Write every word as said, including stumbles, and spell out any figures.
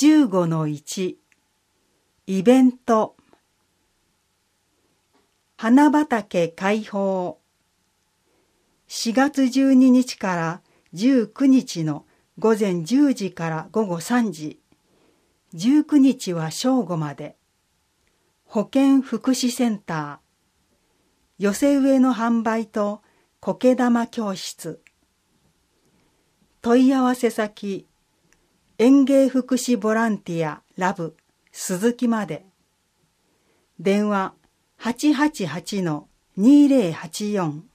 じゅうごのいち イベント。花畑開放。しがつじゅうににちからじゅうくにちのごぜんじゅうじからごごさんじ、じゅうくにちは正午まで。保健福祉センター。寄せ植えの販売と苔玉教室。問い合わせ先、園芸福祉ボランティアラブ鈴木まで。電話 はちはちはちのにーぜろはちよん